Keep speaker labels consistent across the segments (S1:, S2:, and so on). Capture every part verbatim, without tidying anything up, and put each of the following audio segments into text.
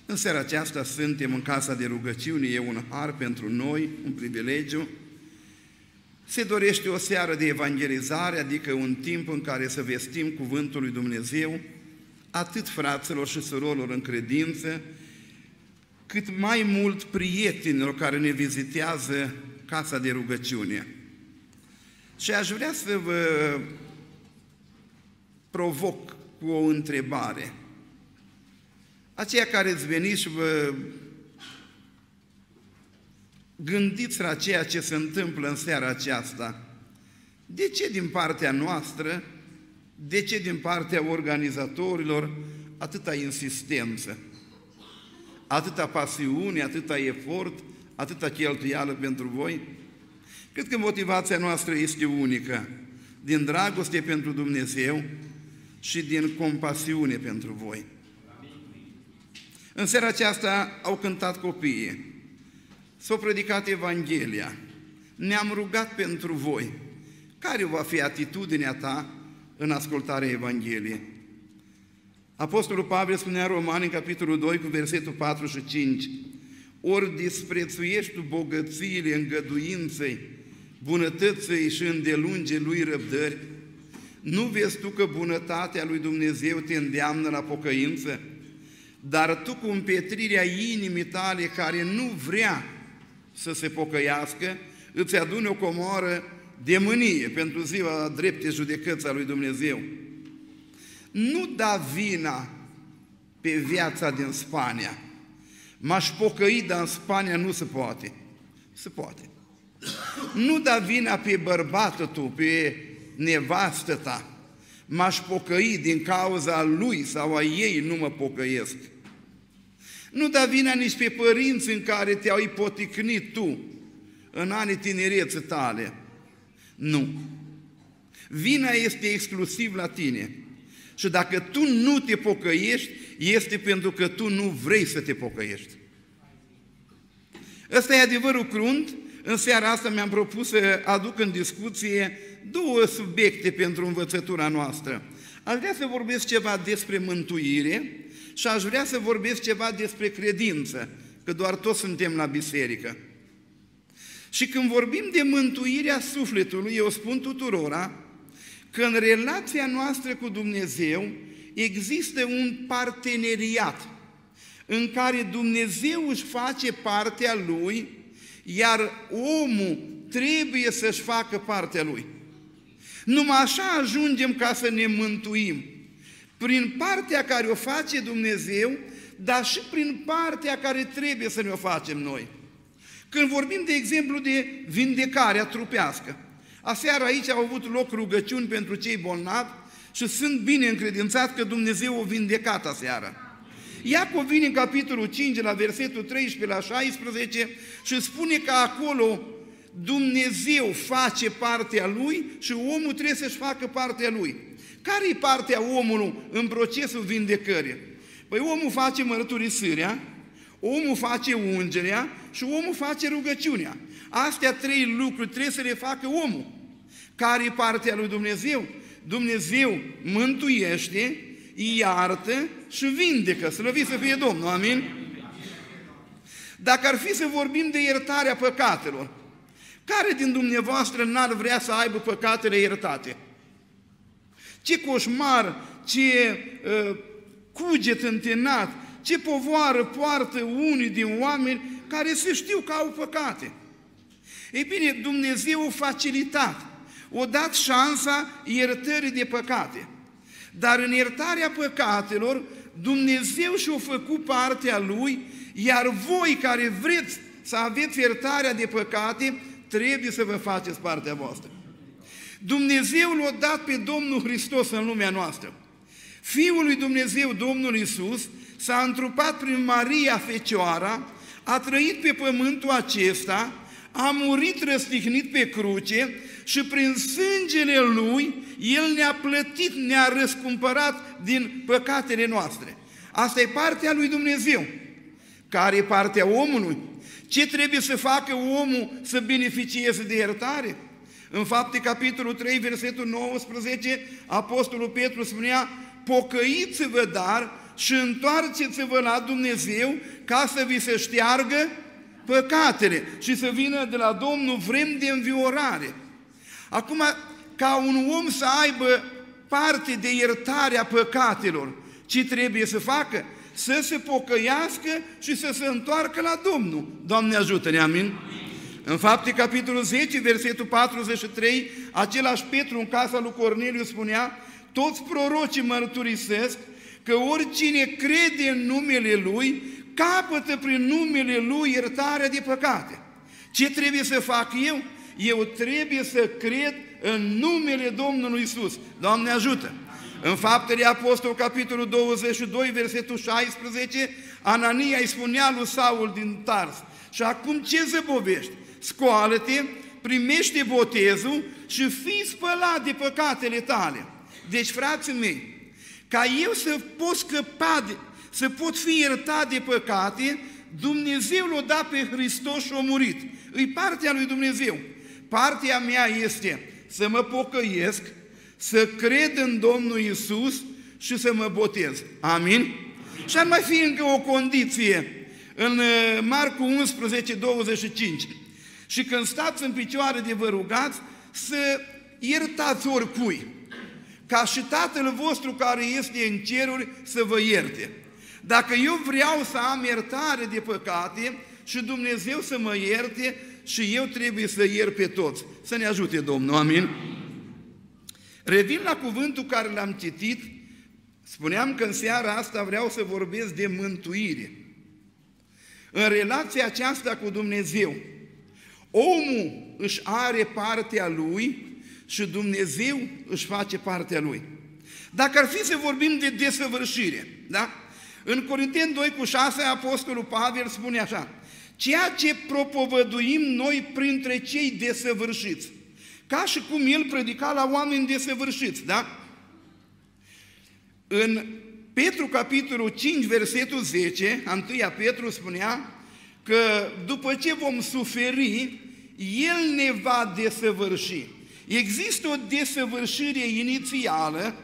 S1: În seara aceasta suntem în casa de rugăciune, e un har pentru noi, un privilegiu. Se dorește o seară de evangelizare, adică un timp în care să vestim Cuvântul lui Dumnezeu, atât fraților și surorilor în credință, cât mai mult prietenilor care ne vizitează casa de rugăciune. Și aș vrea să vă provoc cu o întrebare. Aceia care îți veniți și vă gândiți la ceea ce se întâmplă în seara aceasta, de ce din partea noastră, de ce din partea organizatorilor atâta insistență, atâta pasiune, atâta efort, atâta cheltuială pentru voi? Cred că motivația noastră este unică, din dragoste pentru Dumnezeu și din compasiune pentru voi. În seara aceasta au cântat copiii, s-a predicat Evanghelia, ne-am rugat pentru voi. Care va fi atitudinea ta în ascultarea Evangheliei? Apostolul Pavel spunea în Romani, în capitolul doi, cu versetul patru și cinci, ori disprețuiești tu bogățiile îngăduinței, bunătății și îndelunge lui răbdări, nu vezi tu că bunătatea lui Dumnezeu te îndeamnă la pocăință? Dar tu cu împetrirea inimii tale care nu vrea să se pocăiască, îți aduni o comoară de mânie pentru ziua drepte judecăți a lui Dumnezeu. Nu da vina pe viața din Spania. M-aș pocăi, dar în Spania nu se poate. Se poate. Nu da vina pe bărbatul tu, pe nevastă ta. M-aș pocăi, din cauza lui sau a ei nu mă pocăiesc. Nu da vina nici pe părinți în care te-au ipoticnit tu în anii tinereții tale. Nu. Vina este exclusiv la tine. Și dacă tu nu te pocăiești, este pentru că tu nu vrei să te pocăiești. Ăsta e adevărul crunt. În seara asta mi-am propus să aduc în discuție două subiecte pentru învățătura noastră. Aș vrea să vorbesc ceva despre mântuire și aș vrea să vorbesc ceva despre credință, că doar toți suntem la biserică. Și când vorbim de mântuirea sufletului, eu spun tuturora că în relația noastră cu Dumnezeu există un parteneriat în care Dumnezeu își face partea Lui, iar omul trebuie să-și facă partea lui. Numai așa ajungem ca să ne mântuim, prin partea care o face Dumnezeu, dar și prin partea care trebuie să ne o facem noi. Când vorbim, de exemplu, de vindecarea trupească, aseară aici au avut loc rugăciuni pentru cei bolnavi și sunt bine încredințat că Dumnezeu o vindecat aseară. Iacov vine în capitolul cinci, la versetul treisprezece la șaisprezece și spune că acolo Dumnezeu face partea Lui și omul trebuie să-și facă partea Lui. Care e partea omului în procesul vindecării? Păi omul face mărturisirea, omul face ungerea și omul face rugăciunea. Astea trei lucruri trebuie să le facă omul. Care e partea lui Dumnezeu? Dumnezeu mântuiește, iartă și vindecă. Slăvit să fie Domnul, amin? Dacă ar fi să vorbim de iertarea păcatelor, care din dumneavoastră n-ar vrea să aibă păcatele iertate? Ce coșmar, ce uh, cuget întinat, ce povoară poartă unii din oameni care se știu că au păcate. Ei bine, Dumnezeu a facilitat, a dat șansa iertării de păcate. Dar în iertarea păcatelor, Dumnezeu și-a făcut partea Lui, iar voi care vreți să aveți iertarea de păcate, trebuie să vă faceți partea voastră. Dumnezeu l-a dat pe Domnul Hristos în lumea noastră. Fiul lui Dumnezeu, Domnul Iisus, s-a întrupat prin Maria Fecioara, a trăit pe pământul acesta, a murit răstihnit pe cruce și prin sângele Lui, El ne-a plătit, ne-a răscumpărat din păcatele noastre. Asta e partea lui Dumnezeu. Care e partea omului? Ce trebuie să facă omul să beneficieze de iertare? În Fapte, capitolul trei, versetul nouăsprezece, Apostolul Petru spunea: pocăiți-vă, dar, și întoarceți-vă la Dumnezeu ca să vi se șteargă păcatele și să vină de la Domnul vrem de înviorare. Acum, ca un om să aibă parte de iertarea păcatelor, ce trebuie să facă? Să se pocăiască și să se întoarcă la Domnul. Doamne ajută-ne, amin? Amin. În Fapte, capitolul zece, versetul patruzeci și trei, același Petru în casa lui Corneliu spunea: toți prorocii mărturisesc că oricine crede în numele Lui, capătă prin numele Lui iertarea de păcate. Ce trebuie să fac eu? Eu trebuie să cred în numele Domnului Iisus. Doamne ajută! În Faptele Apostol, capitolul douăzeci și doi, versetul șaisprezece, Anania îi spunea lui Saul din Tars: și acum ce zăbovești? Scoală-te, primește botezul și fii spălat de păcatele tale. Deci, frații mei, ca eu să pot scăpa, de, să pot fi iertat de păcate, Dumnezeu l-a dat pe Hristos și a murit. E partea lui Dumnezeu. Partea mea este să mă pocăiesc, să cred în Domnul Iisus și să mă botez. Amin? Amin. Și ar mai fi încă o condiție în Marcu unsprezece, douăzeci și cinci. Și când stați în picioare de vă rugați, să iertați oricui, ca și Tatăl vostru care este în ceruri să vă ierte. Dacă eu vreau să am iertare de păcate și Dumnezeu să mă ierte, și eu trebuie să iert pe toți. Să ne ajute Domnul, amin? Revin la cuvântul care l-am citit. Spuneam că în seara asta vreau să vorbesc de mântuire. În relația aceasta cu Dumnezeu, omul își are partea lui și Dumnezeu își face partea lui. Dacă ar fi să vorbim de desăvârșire, da? În Corinteni doi cu șase, Apostolul Pavel spune așa: ceea ce propovăduim noi printre cei desăvârșiți, ca și cum el predica la oameni desăvârșiți, da? În Petru, capitolul cinci, versetul zece, a întâia Petru spunea că după ce vom suferi, El ne va desăvârși. Există o desăvârșire inițială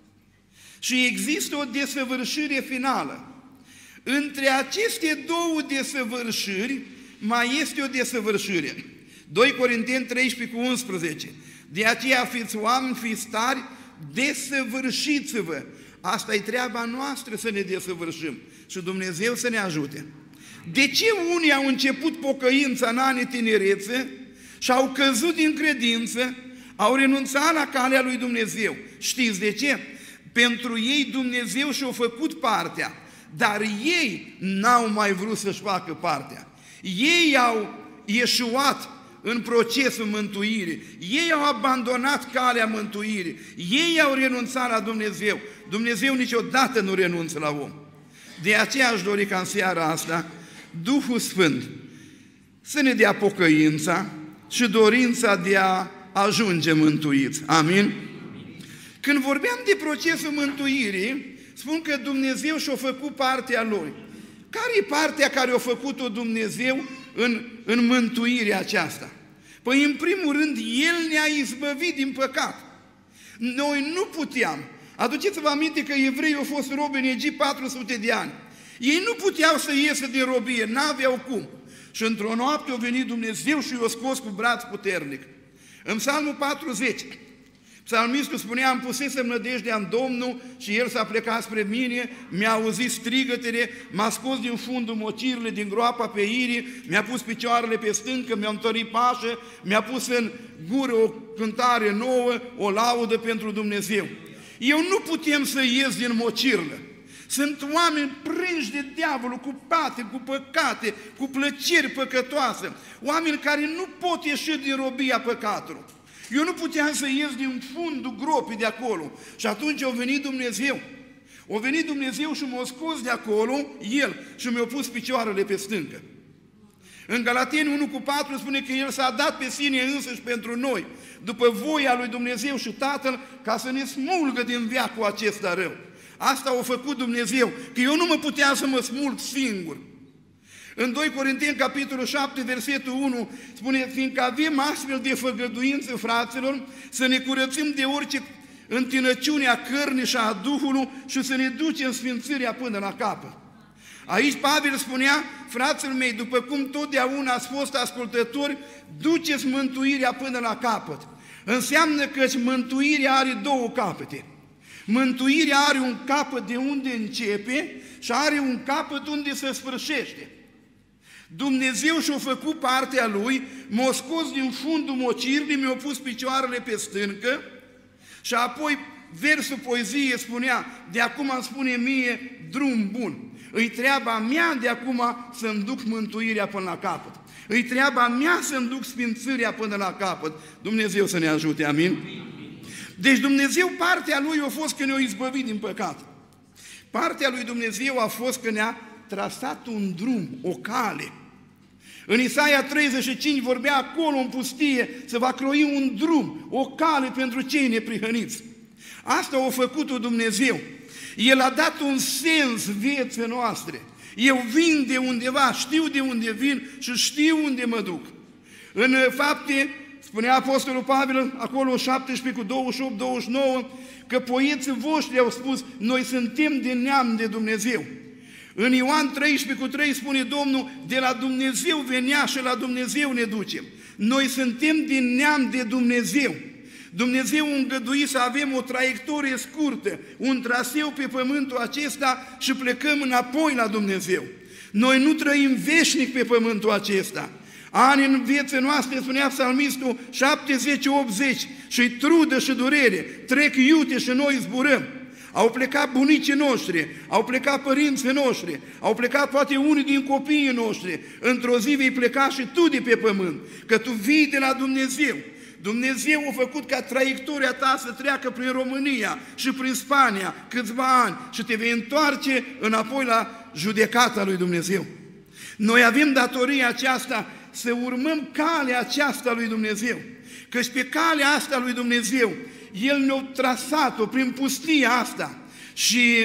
S1: și există o desăvârșire finală. Între aceste două desăvârșiri mai este o desăvârșire. doi Corinteni treisprezece cu unsprezece. De aceea fiți oameni, fiți tari, desăvârșiți-vă. Asta e treaba noastră, să ne desăvârșim și Dumnezeu să ne ajute. De ce unii au început pocăința în anii tinerețe și au căzut din credință, au renunțat la calea lui Dumnezeu? Știți de ce? Pentru ei Dumnezeu și-a făcut partea, dar ei n-au mai vrut să-și facă partea. Ei au ieșuat în procesul mântuirii, ei au abandonat calea mântuirii, ei au renunțat la Dumnezeu. Dumnezeu niciodată nu renunță la om. De aceea aș dori ca în seara asta Duhul Sfânt să ne dea pocăința și dorința de a ajunge mântuiți. Amin? Când vorbeam de procesul mântuirii, spun că Dumnezeu și-a făcut partea Lui. Care e partea care a făcut-o Dumnezeu în, în mântuirea aceasta? Păi, în primul rând, El ne-a izbăvit din păcat. Noi nu puteam. Aduceți-vă aminte că evreii au fost robi în Egipt patru sute de ani. Ei nu puteau să iasă din robie, n-aveau cum. Și într-o noapte a venit Dumnezeu și i-a scos cu braț puternic. În Psalmul patruzeci, psalmistul spunea: am pusesem nădejdea în Domnul și El s-a plecat spre mine, mi-a auzit strigătele, m-a scos din fundul mocirile, din groapa pe irii, mi-a pus picioarele pe stâncă, mi-a întărit pașă, mi-a pus în gură o cântare nouă, o laudă pentru Dumnezeu. Eu nu putem să ies din mocirlă. Sunt oameni prinși de diavolul, cu pate, cu păcate, cu plăceri păcătoase, oameni care nu pot ieși din robia păcatului. Eu nu puteam să ies din fundul gropii de acolo. Și atunci a venit Dumnezeu. A venit Dumnezeu și m-a scos de acolo, El, și mi-a pus picioarele pe stâncă. În Galateni unu cu patru spune că El s-a dat pe sine însăși pentru noi, după voia lui Dumnezeu și Tatăl, ca să ne smulgă din veacul acesta rău. Asta a făcut Dumnezeu, că eu nu mă puteam să mă smulg singur. În doi Corinteni, capitolul șapte, versetul unu, spune: fiindcă avem astfel de făgăduință, fraților, să ne curățim de orice întinăciunea cărnii și a Duhului și să ne ducem sfințirea până la capăt. Aici Pavel spunea, fraților mei, după cum totdeauna ați fost ascultători, duceți mântuirea până la capăt. Înseamnă că mântuirea are două capete. Mântuirea are un capăt de unde începe și are un capăt unde se sfârșește. Dumnezeu și-a făcut partea Lui, m-a scos din fundul mocirlii, mi-a pus picioarele pe stâncă și apoi versul poeziei spunea, de acum îmi spune mie drum bun. Îi treaba mea de acum să-mi duc mântuirea până la capăt. Îi treaba mea să-mi duc sfințirea până la capăt. Dumnezeu să ne ajute, amin? Deci Dumnezeu, partea Lui a fost că ne-a izbăvit din păcat. Partea Lui Dumnezeu a fost că ne-a trasat un drum, o cale. În Isaia treizeci și cinci vorbea acolo în pustie, se va croi un drum, o cale pentru cei neprihăniți. Asta a făcut-o Dumnezeu. El a dat un sens vieții noastre. Eu vin de undeva, știu de unde vin și știu unde mă duc. În Fapte, spunea Apostolul Pavel, acolo șaptesprezece cu douăzeci și opt douăzeci și nouă, că poeții voștri au spus, noi suntem de neam de Dumnezeu. În Ioan treisprezece cu trei spune Domnul, de la Dumnezeu venea și la Dumnezeu ne ducem. Noi suntem din neam de Dumnezeu. Dumnezeu a îngăduit să avem o traiectorie scurtă, un traseu pe pământul acesta și plecăm înapoi la Dumnezeu. Noi nu trăim veșnic pe pământul acesta. Ani în vieții noastre, spunea psalmistul, șaptezeci optzeci, și trudă și durere, trec iute și noi zburăm. Au plecat bunicii noștri, au plecat părinții noștri, au plecat poate unii din copiii noștri. Într-o zi vei pleca și tu de pe pământ, că tu vii de la Dumnezeu. Dumnezeu a făcut ca traiectoria ta să treacă prin România și prin Spania câțiva ani și te vei întoarce înapoi la judecata lui Dumnezeu. Noi avem datoria aceasta să urmăm calea aceasta lui Dumnezeu, căci pe calea asta lui Dumnezeu El ne-a trasat-o prin pustia asta și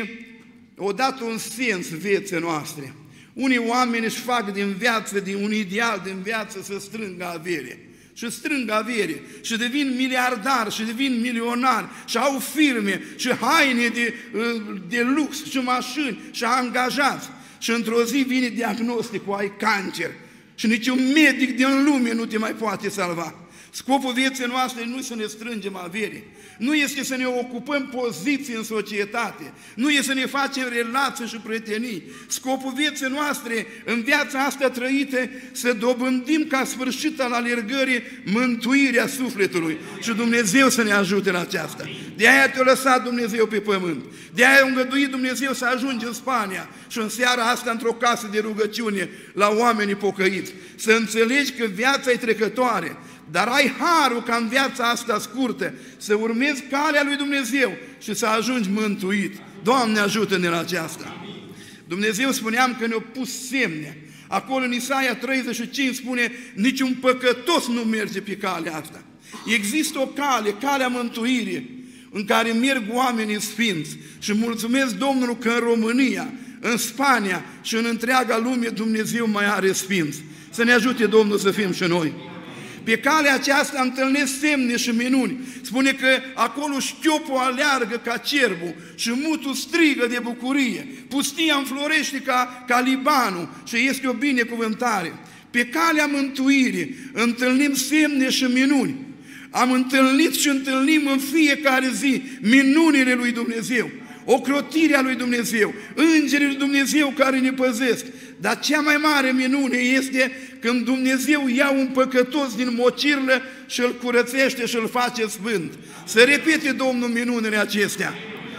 S1: a dat un sens vieții noastre. Unii oameni își fac din viață, din un ideal din viață să strângă avere. Și strâng avere și devin miliardari și devin milionari și au firme și haine de, de lux și mașini și angajați. Și într-o zi vine diagnosticul, ai cancer și niciun medic din lume nu te mai poate salva. Scopul vieții noastre nu este să ne strângem avere, nu este să ne ocupăm poziții în societate, nu este să ne facem relații și prietenii. Scopul vieții noastre în viața asta trăită să dobândim ca sfârșit al alergării mântuirea sufletului și Dumnezeu să ne ajute la aceasta. De aia te-a lăsat Dumnezeu pe pământ, de aia a îngăduit Dumnezeu să ajungi în Spania și în seara asta într-o casă de rugăciune la oamenii pocăiți, să înțelegi că viața e trecătoare, dar ai harul ca în viața asta scurtă să urmezi calea lui Dumnezeu și să ajungi mântuit. Doamne, ajută-ne la aceasta! Dumnezeu, spuneam că ne-a pus semne. Acolo în Isaia treizeci și cinci spune, niciun păcătos nu merge pe calea asta. Există o cale, calea mântuirii, în care merg oamenii sfinți și mulțumesc Domnului că în România, în Spania și în întreaga lume Dumnezeu mai are sfinți. Să ne ajute Domnul să fim și noi. Pe calea aceasta întâlnesc semne și minuni. Spune că acolo șchiopul aleargă ca cerbul și mutul strigă de bucurie. Pustia înflorește ca, ca Libanul și este o binecuvântare. Pe calea mântuirii întâlnim semne și minuni. Am întâlnit și întâlnim în fiecare zi minunile lui Dumnezeu, ocrotirea lui Dumnezeu, îngerii lui Dumnezeu care ne păzesc. Dar cea mai mare minune este când Dumnezeu ia un păcătos din mocirlă și îl curățește și îl face sfânt. Să repete Domnul minunile acestea.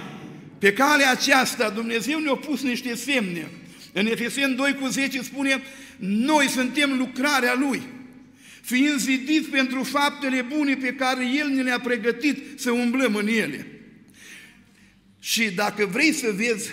S1: Pe calea aceasta Dumnezeu ne-a pus niște semne. În Efeseni doi cu zece spune, noi suntem lucrarea Lui, fiind zidiți pentru faptele bune pe care El ne le-a pregătit să umblăm în ele. Și dacă vrei să vezi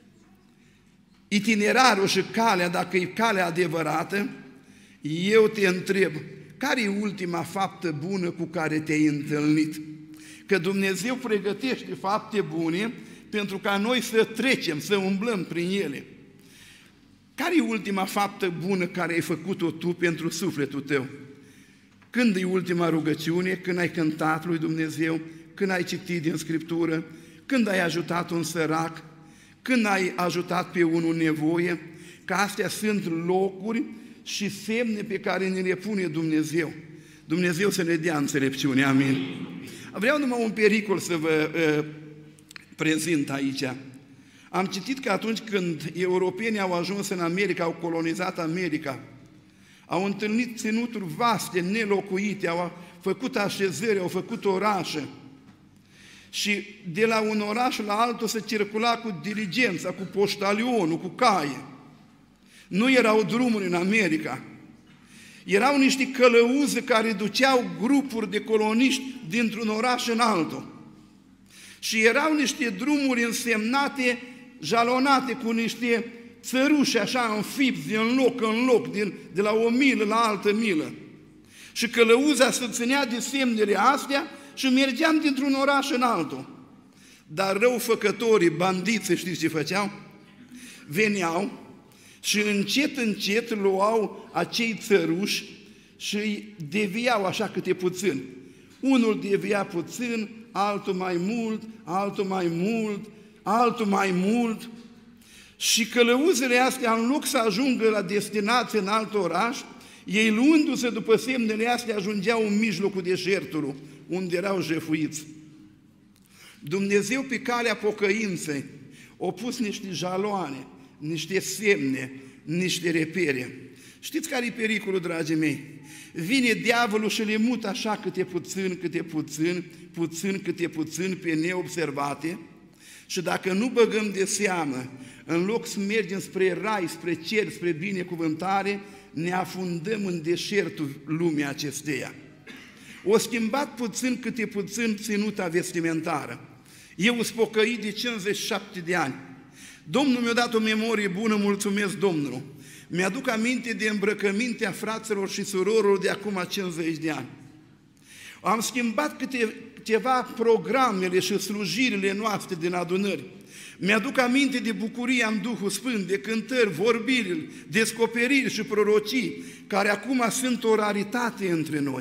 S1: itinerarul și calea, dacă e calea adevărată, eu te întreb, care e ultima faptă bună cu care te-ai întâlnit? Că Dumnezeu pregătește fapte bune pentru ca noi să trecem, să umblăm prin ele. Care e ultima faptă bună care ai făcut-o tu pentru sufletul tău? Când e ultima rugăciune? Când ai cântat lui Dumnezeu? când ai citit din Scriptură, când ai ajutat un sărac, când ai ajutat pe unul în nevoie, că astea sunt locuri și semne pe care ne le pune Dumnezeu. Dumnezeu să ne dea înțelepciune, amin. Vreau numai un pericol să vă uh, prezint aici. Am citit că atunci când europenii au ajuns în America, au colonizat America, au întâlnit ținuturi vaste, nelocuite, au făcut așezări, au făcut orașe. Și de la un oraș la altul se circula cu diligența, cu poștalionul, cu caie. Nu erau drumuri în America. Erau niște călăuze care duceau grupuri de coloniști dintr-un oraș în altul. Și erau niște drumuri însemnate, jalonate cu niște țăruși așa înfipți din loc în loc, din, de la o milă la altă milă. Și călăuza se ținea de semnele astea și mergeam dintr-un oraș în altul. Dar răufăcătorii, bandiții, știți ce făceau? Veneau și încet, încet luau acei țăruși și îi deviau așa câte puțin. Unul devia puțin, altul mai mult, altul mai mult, altul mai mult. Și călăuzele astea, în loc să ajungă la destinație în alt oraș, ei luându-se după semnele astea ajungeau în mijlocul deșertului, unde erau jefuiți. Dumnezeu pe calea pocăinței a pus niște jaloane, niște semne, niște repere. Știți care e pericolul, dragii mei? Vine diavolul și le mută așa câte puțin, câte puțin, puțin, câte puțin pe neobservate și dacă nu băgăm de seamă, în loc să mergem spre rai, spre cer, spre binecuvântare, ne afundăm în deșertul lumii acesteia. O schimbat puțin câte puțin ținuta vestimentară. Eu sunt pocăit de cincizeci și șapte de ani. Domnul mi-a dat o memorie bună, mulțumesc Domnului. Mi-aduc aminte de îmbrăcămintea fraților și surorilor de acum cincizeci de ani. Am schimbat câte, ceva programele și slujirile noastre din adunări. Mi-aduc aminte de bucuria în Duhul Sfânt, de cântări, vorbiri, descoperiri și prorocii, care acum sunt o raritate între noi.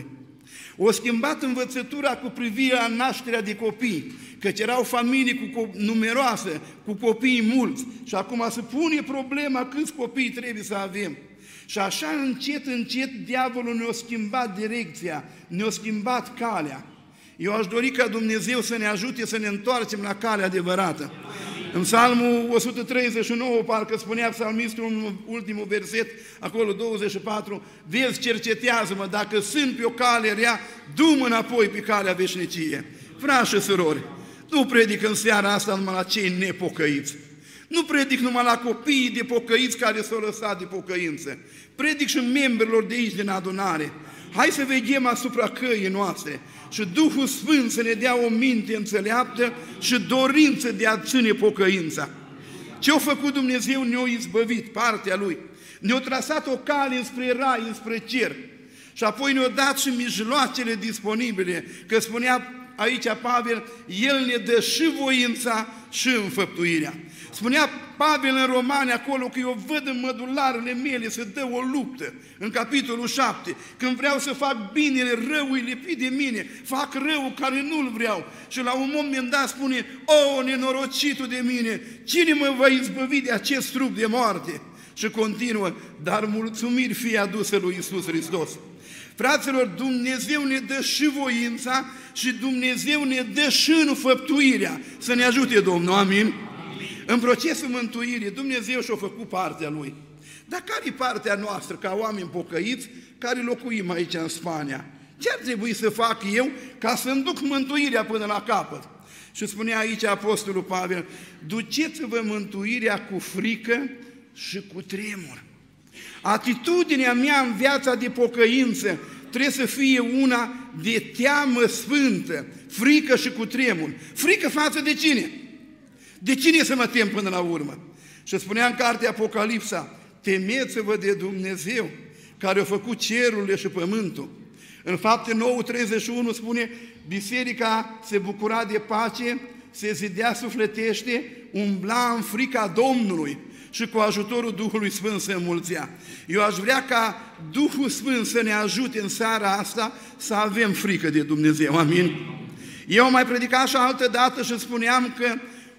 S1: O schimbat învățătura cu privire la nașterea de copii, căci erau familii cu numeroase, cu copii mulți și acum se pune problema câți copii trebuie să avem. Și așa încet, încet, diavolul ne-a schimbat direcția, ne-a schimbat calea. Eu aș dori ca Dumnezeu să ne ajute să ne întoarcem la calea adevărată. În Psalmul o sută treizeci și nouă, parcă spunea psalmistul în ultimul verset, acolo douăzeci și patru, vezi, cercetează-mă, dacă sunt pe o cale rea, du-mă înapoi pe calea veșnicie. Frați și surori, nu predic în seara asta numai la cei nepocăiți. Nu predic numai la copiii de pocăiți care s-au lăsat de pocăință. Predic și membrilor de aici din adunare. Hai să veghem asupra căii noastre și Duhul Sfânt să ne dea o minte înțeleaptă și dorință de a ține pocăința. Ce-a făcut Dumnezeu? Ne-a izbăvit, partea Lui. Ne-a trasat o cale înspre rai, înspre cer. Și apoi ne-a dat și mijloacele disponibile, că spunea aici Pavel, El ne dă și voința și înfăptuirea. Spunea Pavel în Romani acolo că eu văd în mădularele mele să dă o luptă, în capitolul șapte, când vreau să fac binele, răul e lipit de mine, fac răul care nu-l vreau. Și la un moment dat spune, o, nenorocitul de mine, cine mă va izbăvi de acest trup de moarte? Și continuă, dar mulțumiri fie adusă lui Iisus Hristos. Fraților, Dumnezeu ne dă și voința și Dumnezeu ne dă și înfăptuirea. Să ne ajute Domnul, amin? În procesul mântuirii, Dumnezeu și-a făcut partea Lui. Dar care e partea noastră, ca oameni pocăiți, care locuim aici în Spania? Ce ar trebui să fac eu ca să-mi duc mântuirea până la capăt? Și spunea aici Apostolul Pavel, duceți-vă mântuirea cu frică și cu tremur. Atitudinea mea în viața de pocăință trebuie să fie una de teamă sfântă, frică și cu tremur. Frică față de cine? De cine să mă tem până la urmă? Și spunea în cartea Apocalipsa, temeți-vă de Dumnezeu care a făcut cerurile și pământul. În Fapte nouă, treizeci și unu spune, biserica se bucura de pace, se zidea sufletește, umbla în frica Domnului și cu ajutorul Duhului Sfânt se înmulțea. Eu aș vrea ca Duhul Sfânt să ne ajute în seara asta să avem frică de Dumnezeu, amin? Eu am mai predicat și altă dată și spuneam că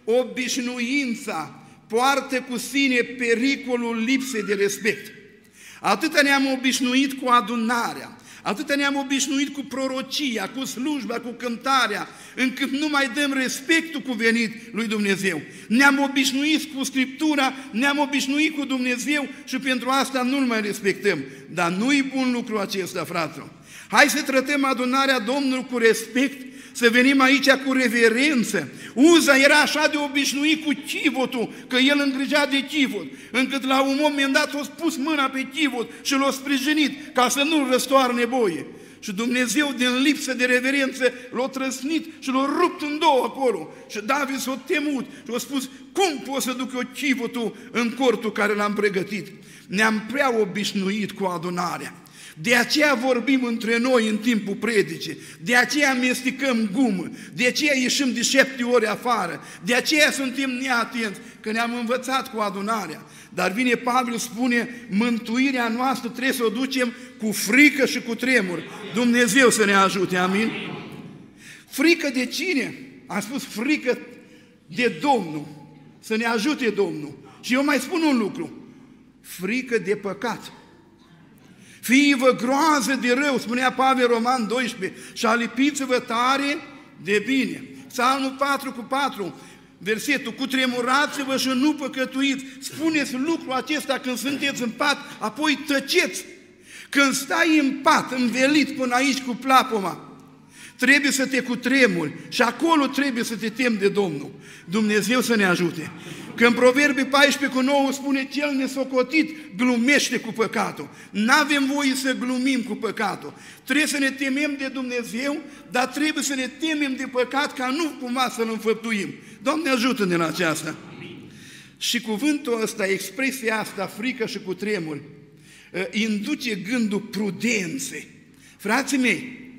S1: obișnuința poartă cu sine pericolul lipsei de respect. Atât ne-am obișnuit cu adunarea, atât ne-am obișnuit cu prorocia, cu slujba, cu cântarea, încât nu mai dăm respectul cuvenit lui Dumnezeu. Ne-am obișnuit cu Scriptura, ne-am obișnuit cu Dumnezeu și pentru asta nu-L mai respectăm. Dar nu-i bun lucru acesta, fraților. Hai să tratăm adunarea Domnului cu respect, să venim aici cu reverență. Uza era așa de obișnuit cu chivotul, că el îngrijea de chivot, încât la un moment dat a pus mâna pe chivot și l-a sprijinit ca să nu-l răstoarne boie. Și Dumnezeu, din lipsă de reverență, l-a trăsnit și l-a rupt în două acolo. Și David s-a temut și a spus: cum pot să duc eu chivotul în cortul care l-am pregătit? Ne-am prea obișnuit cu adunarea. De aceea vorbim între noi în timpul predicii, de aceea amestecăm gumă, de aceea ieșim de șapte ori afară, de aceea suntem neatenți, că ne-am învățat cu adunarea. Dar vine Pavel, spune, mântuirea noastră trebuie să o ducem cu frică și cu tremur. Dumnezeu să ne ajute, amin? Frică de cine? Am spus frică de Domnul, să ne ajute Domnul. Și eu mai spun un lucru, frică de păcat. Fii-vă groază de rău, spunea Pavel, Roman doisprezece, și alipiți-vă tare de bine. Psalmul patru cu patru, versetul, cutremurați-vă și nu păcătuiți. Spuneți lucrul acesta când sunteți în pat, apoi tăceți. Când stai în pat, învelit până aici cu plapuma, trebuie să te cutremuri și acolo trebuie să te temi de Domnul. Dumnezeu să ne ajute. Că în Proverbii paisprezece cu nouă spune, cel nesocotit glumește cu păcatul. N-avem voie să glumim cu păcatul. Trebuie să ne temem de Dumnezeu, dar trebuie să ne temem de păcat ca nu cumva să-l înfăptuim. Doamne, ajută-ne la aceasta. Și cuvântul ăsta, expresia asta, frică și cutremur, induce gândul prudenței. Frații mei,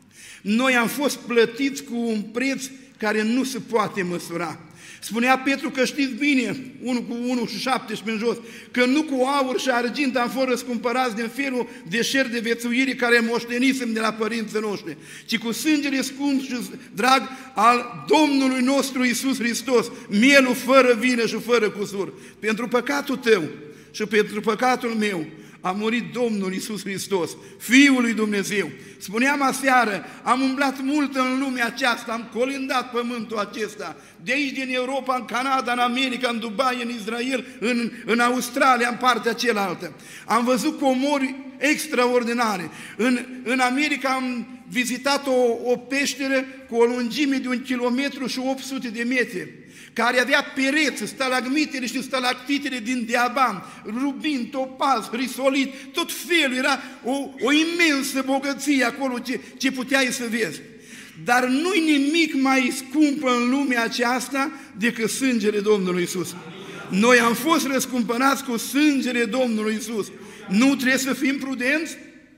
S1: noi am fost plătiți cu un preț care nu se poate măsura. Spunea Petru că știți bine, unu cu unu și șaptesprezece în jos, că nu cu aur și argint am fost răscumpărați din felul de șer de vețuire care moștenisem de la părinții noștri, ci cu sângele scump și drag al Domnului nostru Iisus Hristos, mielul fără vină și fără cusur. Pentru păcatul tău și pentru păcatul meu a murit Domnul Iisus Hristos, Fiul lui Dumnezeu. Spuneam aseară, am umblat mult în lumea aceasta, am colindat pământul acesta, de aici din Europa, în Canada, în America, în Dubai, în Israel, în, în Australia, în partea cealaltă. Am văzut comori extraordinare. În, în America am vizitat o, o peșteră cu o lungime de un kilometru și opt sute de metri, care avea pereți, stalagmitele și stalactitele din diabam, rubin, topaz, hrisolit, tot felul, era o, o imensă bogăție acolo ce, ce puteai să vezi. Dar nu-i nimic mai scump în lumea aceasta decât sângele Domnului Iisus. Noi am fost răscumpărați cu sângele Domnului Iisus. Nu trebuie să fim prudenți?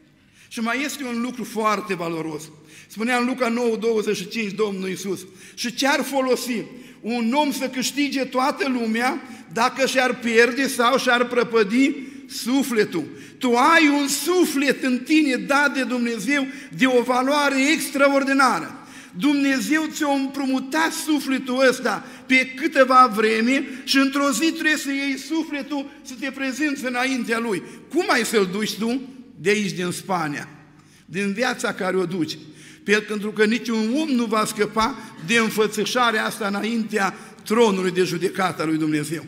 S1: Și mai este un lucru foarte valoros. Spunea în Luca nouă, douăzeci și cinci Domnul Iisus: și ce-ar folosi un om să câștige toată lumea dacă și-ar pierde sau și-ar prăpădi sufletul? Tu ai un suflet în tine dat de Dumnezeu de o valoare extraordinară. Dumnezeu ți-a împrumutat sufletul ăsta pe câteva vreme și într-o zi trebuie să iei sufletul să te prezinți înaintea Lui. Cum ai să-l duci tu? De aici, din Spania, din viața care o duci. Pentru că niciun om nu va scăpa de înfățișarea asta înaintea tronului de judecată a lui Dumnezeu.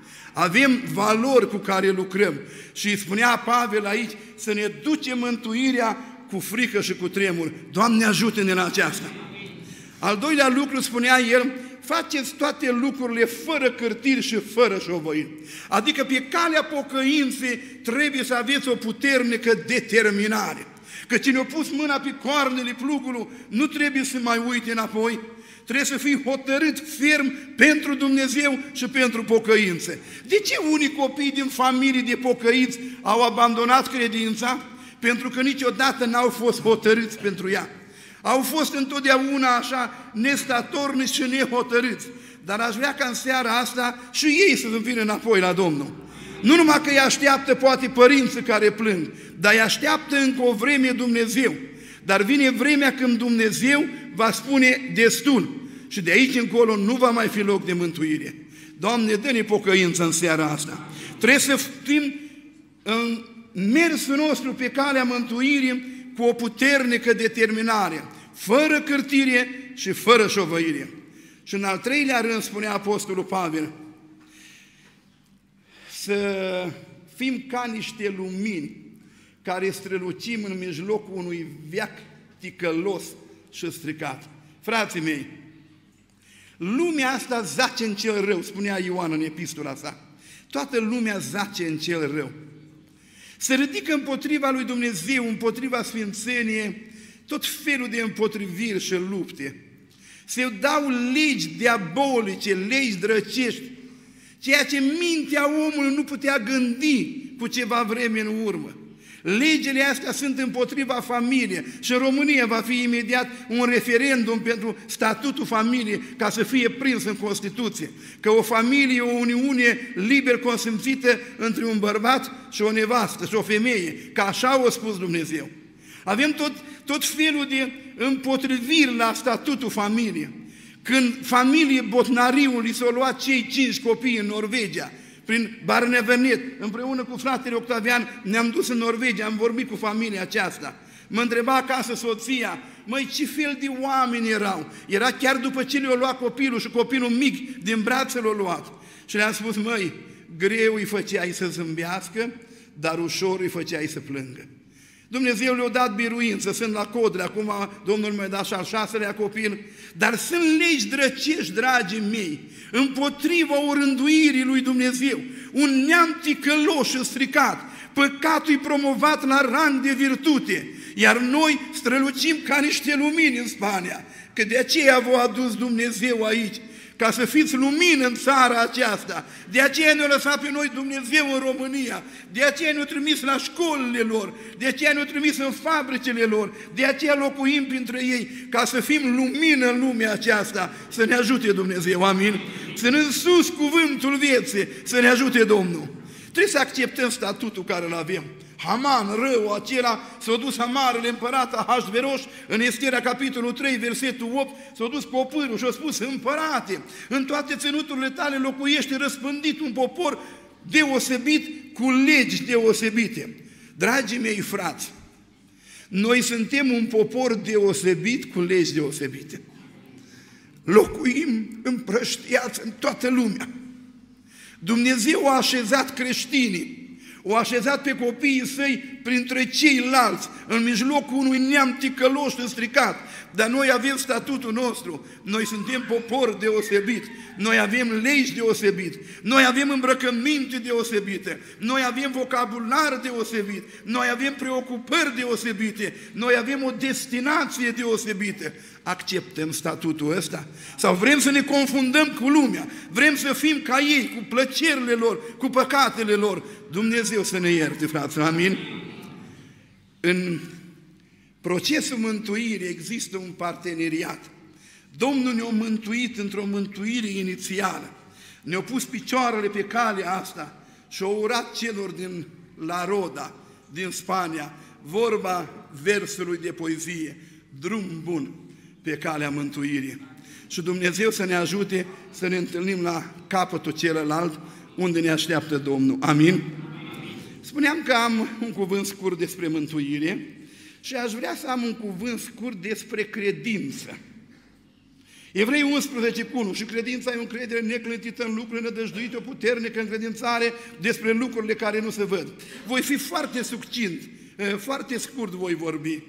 S1: Avem valori cu care lucrăm și spunea Pavel aici să ne ducem mântuirea cu frică și cu tremur. Doamne, ajută-ne la aceasta! Al doilea lucru, spunea el, faceți toate lucrurile fără cârtiri și fără șovăiri. Adică pe calea pocăinței trebuie să aveți o puternică determinare. Că cine a pus mâna pe coarnele plugului nu trebuie să mai uite înapoi, trebuie să fii hotărât ferm pentru Dumnezeu și pentru pocăință. De ce unii copii din familii de pocăiți au abandonat credința? Pentru că niciodată n-au fost hotărâți pentru ea. Au fost întotdeauna așa nestatornici și nehotărâți. Dar aș vrea ca în seara asta și ei să vină înapoi la Domnul. Nu numai că îi așteaptă poate părinții care plâng, dar îi așteaptă încă o vreme Dumnezeu. Dar vine vremea când Dumnezeu va spune destul și de aici încolo nu va mai fi loc de mântuire. Doamne, dă-ne pocăință în seara asta. Trebuie să fim în mersul nostru pe calea mântuirii cu o puternică determinare, fără cârtire și fără șovăire. Și în al treilea rând spunea Apostolul Pavel, să fim ca niște lumini care strălucim în mijlocul unui veac ticălos și stricat. Frații mei, lumea asta zace în cel rău, spunea Ioan în epistola sa. Toată lumea zace în cel rău. Se ridică împotriva lui Dumnezeu, împotriva sfințeniei, tot felul de împotriviri și lupte. Se dau legi diabolice, legi drăcești, ceea ce mintea omului nu putea gândi cu ceva vreme în urmă. Legile astea sunt împotriva familiei și în România va fi imediat un referendum pentru statutul familiei ca să fie prins în Constituție. Că o familie e o uniune liber consimțită între un bărbat și o nevastă și o femeie, că așa a spus Dumnezeu. Avem tot, tot felul de împotriviri la statutul familiei. Când familie Botnariu li s-au luat cei cinci copii în Norvegia, prin Barnevernet, împreună cu fratele Octavian, ne-am dus în Norvegia, am vorbit cu familia aceasta. Mă întreba acasă soția, măi, ce fel de oameni erau? Era chiar după ce le-a luat copilul și copilul mic din brațe l-a luat. Și le-am spus, măi, greu îi făceai să zâmbească, dar ușor îi făceai să plângă. Dumnezeu le-a dat biruință, sunt la Codre, acum Domnul mi-a dat și al șaselea copil, dar sunt legi drăcești, dragii mei, împotriva orânduirii lui Dumnezeu, un neam ticălos și stricat, păcatul e promovat la rang de virtute, iar noi strălucim ca niște lumini în Spania, că de aceea v-a adus Dumnezeu aici, ca să fiți lumină în țara aceasta. De aceea ne-a lăsat pe noi Dumnezeu în România, de aceea ne-a trimis la școlile lor, de aceea ne-a trimis în fabricile lor, de aceea locuim printre ei, ca să fim lumină în lumea aceasta, să ne ajute Dumnezeu, amin? Să ne sus cuvântul vieții, să ne ajute Domnul. Trebuie să acceptăm statutul care îl avem. Haman, rău acela, s-a dus Hamarele împărat Ahasveros, în Estirea capitolul trei, versetul opt, s-a dus popârul și a spus, împărate, în toate ținuturile tale locuiește răspândit un popor deosebit cu legi deosebite. Dragii mei frați, noi suntem un popor deosebit cu legi deosebite. Locuim împrăștiați în toată lumea. Dumnezeu a așezat creștinii, o așezat pe copiii săi printre ceilalți, în mijlocul unui neam ticălos și stricat. Dar noi avem statutul nostru, noi suntem popor deosebit, noi avem legi deosebit, noi avem îmbrăcăminte deosebite, noi avem vocabular deosebit, noi avem preocupări deosebite, noi avem o destinație deosebită. Acceptăm statutul ăsta? Sau vrem să ne confundăm cu lumea? Vrem să fim ca ei, cu plăcerile lor, cu păcatele lor? Dumnezeu să ne ierte, frați, amin? În procesul mântuirii există un parteneriat. Domnul ne-a mântuit într-o mântuire inițială. Ne-a pus picioarele pe calea asta și a urat celor din La Roda, din Spania, vorba versului de poezie, drum bun pe calea mântuirii. Și Dumnezeu să ne ajute să ne întâlnim la capătul celălalt unde ne așteaptă Domnul. Amin? Spuneam că am un cuvânt scurt despre mântuire și aș vrea să am un cuvânt scurt despre credință. Evrei unsprezece cu unu, și credința e o încredere neclătită în lucrurile nădăjduite, o puternică încredințare despre lucrurile care nu se văd. Voi fi foarte succint, foarte scurt voi vorbi.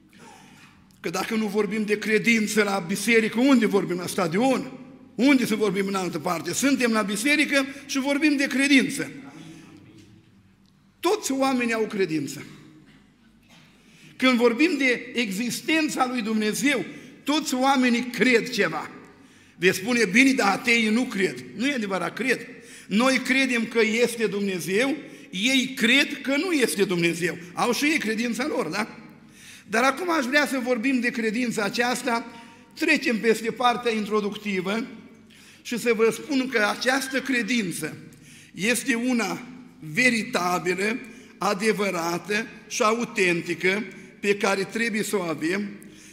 S1: Că dacă nu vorbim de credință la biserică, unde vorbim? La stadion? Unde să vorbim în altă parte? Suntem la biserică și vorbim de credință. Toți oamenii au credință. Când vorbim de existența lui Dumnezeu, toți oamenii cred ceva. Veți spune, bine, dar ateii nu cred. Nu e adevărat, cred. Noi credem că este Dumnezeu, ei cred că nu este Dumnezeu. Au și ei credința lor, da? Dar acum aș vrea să vorbim de credința aceasta, trecem peste partea introductivă și să vă spun că această credință este una veritabilă, adevărată și autentică, pe care trebuie să o avem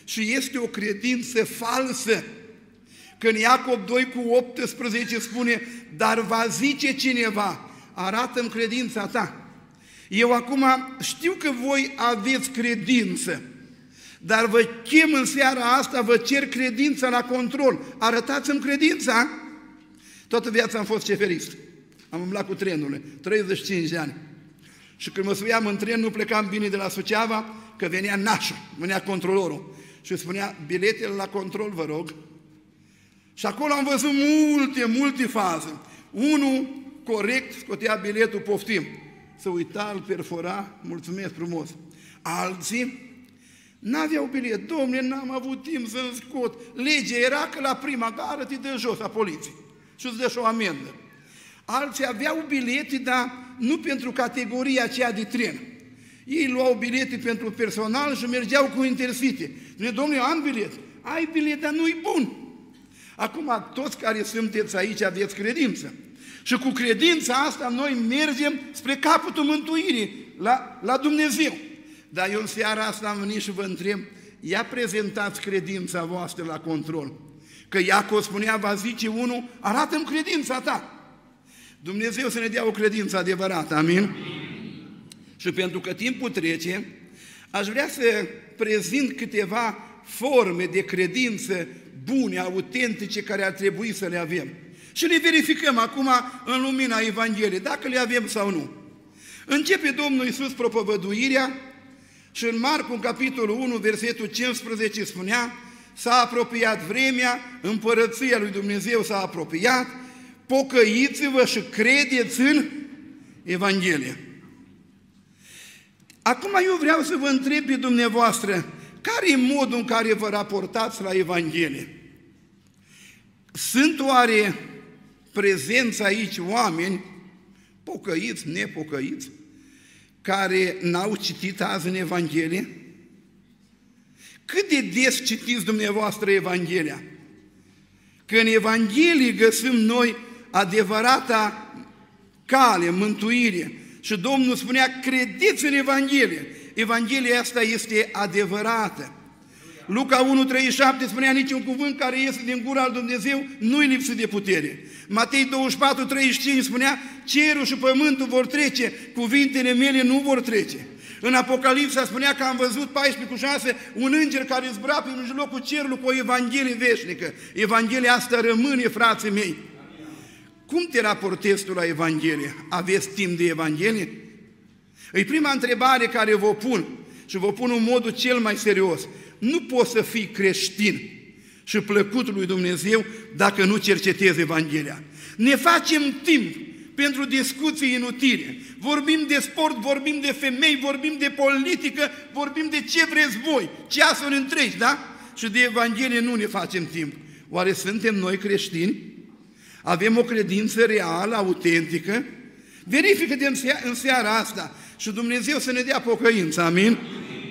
S1: și este o credință falsă. Când Iacob doi cu optsprezece spune, dar va zice cineva, arată-mi credința ta. Eu acum știu că voi aveți credință, dar vă chem în seara asta, vă cer credința la control. Arătați-mi credința. Toată viața am fost șeferist. Am umblat cu trenurile, treizeci și cinci de ani. Și când mă suiam în tren, nu plecam bine de la Suceava, că venea nașul, venea controlorul. Și spunea, biletele la control, vă rog. Și acolo am văzut multe, multe faze. Unul corect scotea biletul, poftim. Se uita, îl perfora, mulțumesc frumos. Alții n-aveau bilet. Dom'le, n-am avut timp să-mi scot. Legea era că la prima gară te dă jos a poliției și îți dă și o amendă. Alții aveau bilete, dar nu pentru categoria aceea de tren. Ei luau bilete pentru personal și mergeau cu Intercity. Dom'le, am bilet. Ai bilet, dar nu-i bun. Acum, toți care sunteți aici aveți credință. Și cu credința asta noi mergem spre capătul mântuirii, la, la Dumnezeu. Dar eu în seara asta am venit și vă întreb, ia prezentați credința voastră la control. Că Iacov spunea, va zice unul, arată-mi credința ta. Dumnezeu să ne dea o credință adevărată, amin? Amin. Și pentru că timpul trece, aș vrea să prezint câteva forme de credință bune, autentice, care ar trebui să le avem. Și le verificăm acum în lumina Evangheliei, dacă le avem sau nu. Începe Domnul Iisus propovăduirea și în Marcu, în capitolul unu, versetul cincisprezece, spunea, s-a apropiat vremea, împărăția lui Dumnezeu s-a apropiat, pocăiți-vă și credeți în Evanghelie. Acum eu vreau să vă întreb pe dumneavoastră, care e modul în care vă raportați la Evanghelie? Sunt oare prezenți aici oameni, pocăiți, nepocăiți, care n-au citit azi în Evanghelie? Cât de des citiți dumneavoastră Evanghelia? Că în Evanghelie găsim noi adevărata cale, mântuire. Și Domnul spunea, credeți în Evanghelie. Evanghelia asta este adevărată. Luca unu, treizeci și șapte spunea, niciun cuvânt care iese din gura lui Dumnezeu nu-i lipsit de putere. Matei douăzeci și patru, treizeci și cinci spunea, cerul și pământul vor trece, cuvintele mele nu vor trece. În Apocalipsa spunea că am văzut paisprezece cu șase un înger care zbura pe mijlocul cerului cu o Evanghelie veșnică. Evanghelia asta rămâne, frații mei. Cum te raportezi tu la Evanghelie? Aveți timp de Evanghelie? E prima întrebare care vă pun și vă pun în modul cel mai serios. Nu poți să fii creștin și plăcut lui Dumnezeu dacă nu cercetezi Evanghelia. Ne facem timp pentru discuții inutile. Vorbim de sport, vorbim de femei, vorbim de politică, vorbim de ce vreți voi, ceasuri întregi, da? Și de Evanghelie nu ne facem timp. Oare suntem noi creștini? Avem o credință reală, autentică? Verifică de în seara asta și Dumnezeu să ne dea pocăință, amin?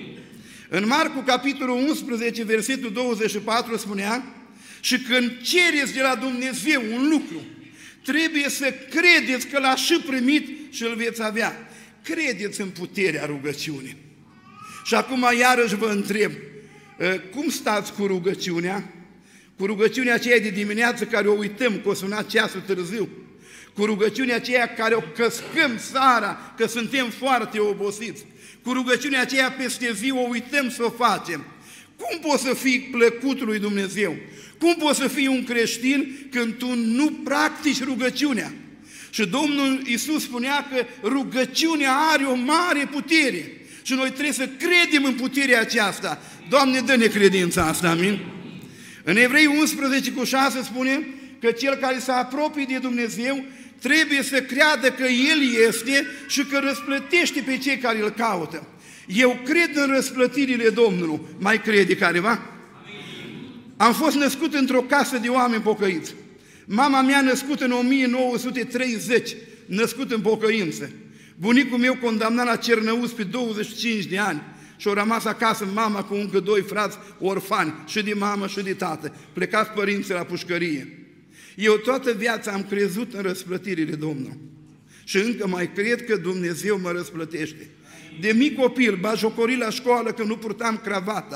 S1: În Marcu, capitolul unsprezece, versetul douăzeci și patru spunea, și când cereți de la Dumnezeu un lucru, trebuie să credeți că l-a și primit și îl veți avea. Credeți în puterea rugăciunii. Și acum iarăși vă întreb, cum stați cu rugăciunea? Cu rugăciunea aceea de dimineață care o uităm, că o suna ceasul târziu, cu rugăciunea aceea care o căscăm seara, că suntem foarte obosiți, cu rugăciunea aceea peste zi o uităm să o facem. Cum poți să fii plăcut lui Dumnezeu? Cum poți să fii un creștin când tu nu practici rugăciunea? Și Domnul Iisus spunea că rugăciunea are o mare putere și noi trebuie să credem în puterea aceasta. Doamne, dă-ne credința asta, amin? În Evrei unsprezece cu șase spune că cel care se apropie de Dumnezeu trebuie să creadă că El este și că răsplătește pe cei care îl caută. Eu cred în răsplătirile Domnului. Mai crede careva? Amin. Am fost născut într-o casă de oameni pocăiți. Mama mea născut în o mie nouă sute treizeci, născut în pocăință. Bunicul meu condamnat la Cernăuți pe douăzeci și cinci de ani și-a rămas acasă mama cu încă doi frați orfani, și de mamă și de tată, plecați părinții la pușcărie. Eu toată viața am crezut în răsplătirile Domnului și încă mai cred că Dumnezeu mă răsplătește. De mic copil, bajocorit la școală că nu purtam cravata,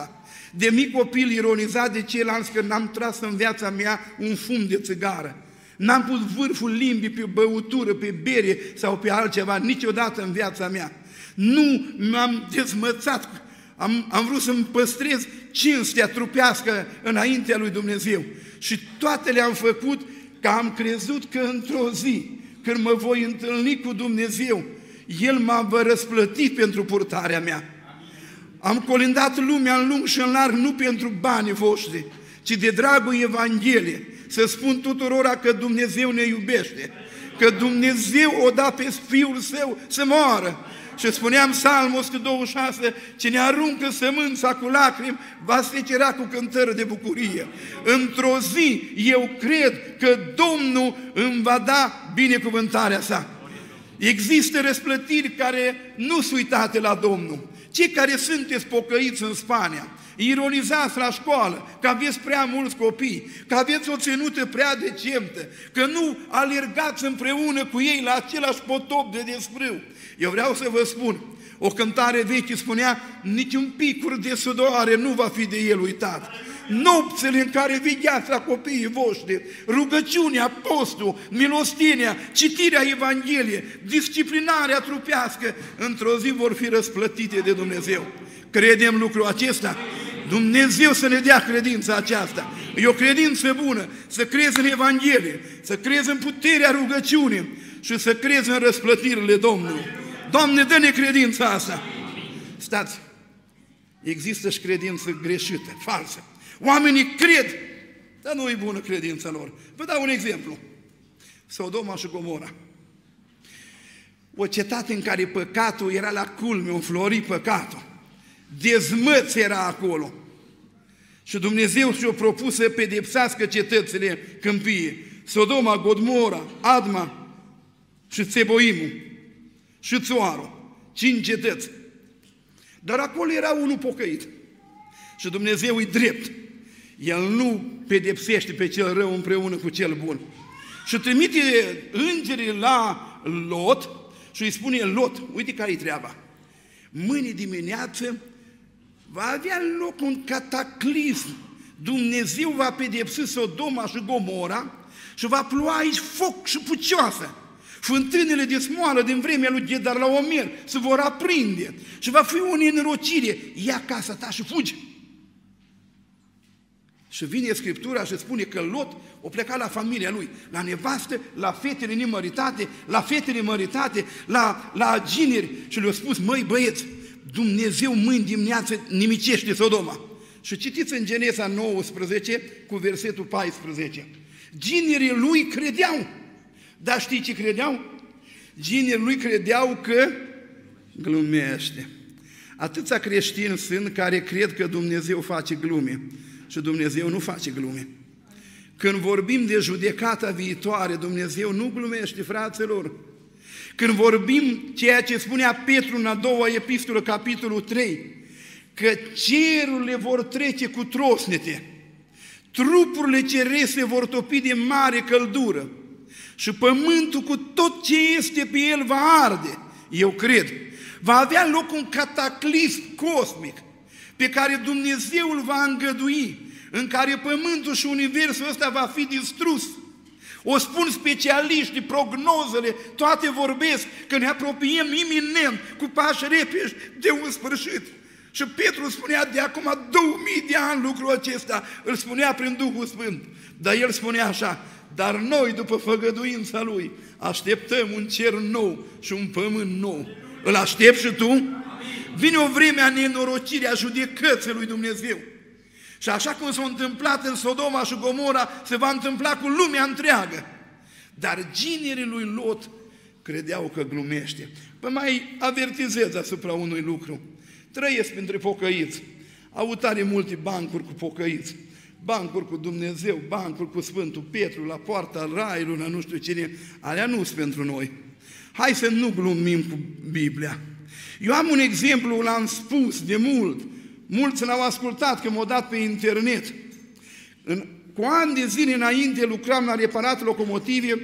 S1: De mic copil ironizat de ceilalți că n-am tras în viața mea un fum de țigară. N-am pus vârful limbii pe băutură, pe bere sau pe altceva niciodată în viața mea. Nu m-am dezmățat, am, am vrut să-mi păstrez cinstea trupească înaintea lui Dumnezeu. Și toate le-am făcut că am crezut că într-o zi, când mă voi întâlni cu Dumnezeu, El m-a răsplătit pentru purtarea mea. Am colindat lumea în lung și în larg nu pentru banii voștri, ci de dragul Evangheliei, să spun tuturora că Dumnezeu ne iubește, că Dumnezeu o da pe Fiul Său să moară. Și spuneam Psalmul o sută douăzeci și șase, cine aruncă sămânța cu lacrimi, va secera cu cântări de bucurie. Într-o zi, eu cred că Domnul îmi va da binecuvântarea sa. Există răsplătiri care nu sunt uitate la Domnul. Cei care sunteți pocăiți în Spania, ironizați la școală, că aveți prea mulți copii, că aveți o ținută prea decentă, că nu alergați împreună cu ei la același potop de desfrâu. Eu vreau să vă spun, o cântare veche spunea, niciun picur de sudoare nu va fi de el uitat. Nopțile în care vegheați la copiii voștri, rugăciunea, postul, milostenia, citirea Evangheliei, disciplinarea trupească, într-o zi vor fi răsplătite de Dumnezeu. Credem lucrul acesta? Dumnezeu să ne dea credința aceasta. E o credință bună, să crezi în Evanghelie, să crezi în puterea rugăciunii și să crezi în răsplătirile Domnului. Doamne, dă-ne credința asta! Stați, există și credință greșită, falsă. Oamenii cred, dar nu e bună credința lor. Vă dau un exemplu. Sodoma și Gomora. O cetate în care păcatul era la culme, înflori păcatul. Dezmăț era acolo. Și Dumnezeu și-a propus să pedepsească cetățile câmpie. Sodoma, Gomora, Adma și Țeboimul și Țoarul. Cinci cetăți. Dar acolo era unul pocăit. Și Dumnezeu e drept. El nu pedepsește pe cel rău împreună cu cel bun. Și trimite îngerii la Lot și îi spune Lot, uite care-i treaba. Mâine dimineață va avea loc un cataclism. Dumnezeu va pedepsi Sodoma și Gomora și va plua aici foc și pucioasă. Fântânile de smoală din vremea lui Ghedar-la-Omer se vor aprinde și va fi o nenorocire. Ia casa ta și fugi. Și vine Scriptura și spune că Lot o pleca la familia lui, la nevastă, la fetele nemăritate, la fetele măritate, la, la gineri și le-a spus, măi băieți, Dumnezeu mâini dimineață nimicește Sodoma. Și citiți în Genesa nouăsprezece cu versetul paisprezece. Ginerii lui credeau. Dar știi ce credeau? Ginerii lui credeau că glumește. Atâția creștini sunt care cred că Dumnezeu face glume. Și Dumnezeu nu face glume. Când vorbim de judecata viitoare, Dumnezeu nu glumește, fraților. Când vorbim ceea ce spunea Petru în a doua epistolă, capitolul trei, că cerurile vor trece cu trosnete, trupurile cerese se vor topi de mare căldură și pământul cu tot ce este pe el va arde, eu cred, va avea loc un cataclism cosmic pe care Dumnezeu îl va îngădui, în care pământul și universul ăsta va fi distrus. O spun specialiștii, prognozele, toate vorbesc că ne apropiem iminent, cu pași repezi, de un sfârșit. Și Petru spunea de acum două mii de ani lucrul acesta, îl spunea prin Duhul Sfânt. Dar el spunea așa, dar noi, după făgăduința Lui, așteptăm un cer nou și un pământ nou. Îl aștepți și tu? Vine o vreme a nenorocirii, a judecății lui Dumnezeu. Și așa cum s-a întâmplat în Sodoma și Gomora, se va întâmpla cu lumea întreagă. Dar ginerii lui Lot credeau că glumește. Păi mai avertizez asupra unui lucru. Trăiesc printre pocăiți. Au tare multe bancuri cu pocăiți. Bancuri cu Dumnezeu, bancuri cu Sfântul Petru, la poarta Raiului, la nu știu cine. Alea nu sunt pentru noi. Hai să nu glumim cu Biblia. Eu am un exemplu, l-am spus de mult. Mulți l-au ascultat, că m-au dat pe internet. În, cu ani de zile înainte lucram la reparat locomotive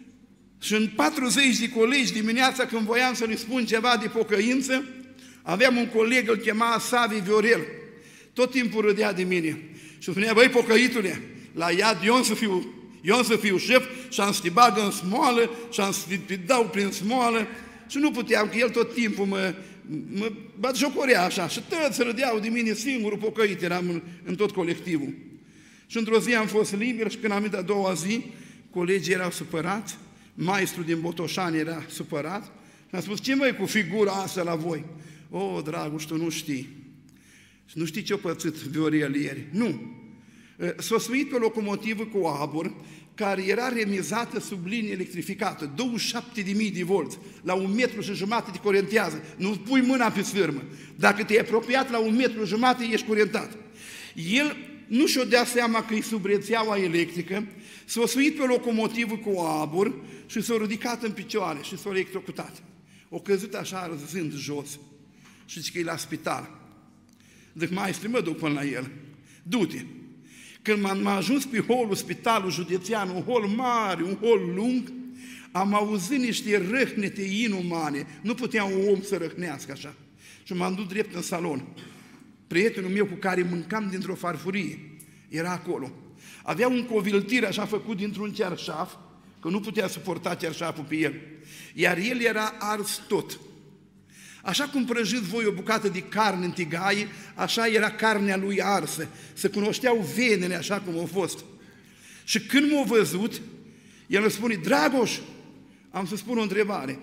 S1: și în patruzeci de colegi dimineața, când voiam să le spun ceva de pocăință, aveam un coleg, îl chema Savi Viorel. tot timpul râdea de mine și spunea, băi, pocăitule, la iad eu să fiu, eu să fiu șef și am să te bag în smoală și am să te dau prin smoală și nu puteam, că el tot timpul mă, mă batjocorea așa și toți râdeau de mine, singurul pocăit eram în, în tot colectivul. Și într-o zi am fost liber și când am venit a doua zi, colegii erau supărați, maestrul din Botoșani era supărat și a spus, ce măi cu figura asta la voi? O, Dragoș, tu nu știi. Și nu știi ce-o pățit Viorel ieri. Nu. S-a suit pe locomotivă cu abur, care era remizată sub linie electrificată, douăzeci și șapte de mii de volți, la un metru și jumătate de curentează. Nu pui mâna pe sfârmă. Dacă te-ai apropiat la un metru și jumătate, ești curentat. El nu și-o dea seama că e sub rețeaua electrică, s-a suit pe locomotivă cu abur și s-a ridicat în picioare și s-a electrocutat. O căzut așa răzând jos și zice că e la spital. Zic, maestri, mă duc până la el. Du-te. Când m-am ajuns pe holul spitalul județean, un hol mare, un hol lung, am auzit niște răhnete inumane. Nu putea un om să răhnească așa. Și m-am dus drept în salon. Prietenul meu cu care mâncam dintr-o farfurie era acolo. Avea un coviltir așa făcut dintr-un cerșaf, că nu putea suporta cerșaful pe el. Iar el era ars tot. Așa cum prăjiți voi o bucată de carne în tigaie, așa era carnea lui arsă. Se cunoșteau venele așa cum au fost. Și când m-a văzut, el îmi spune, Dragoș, am să spun o întrebare.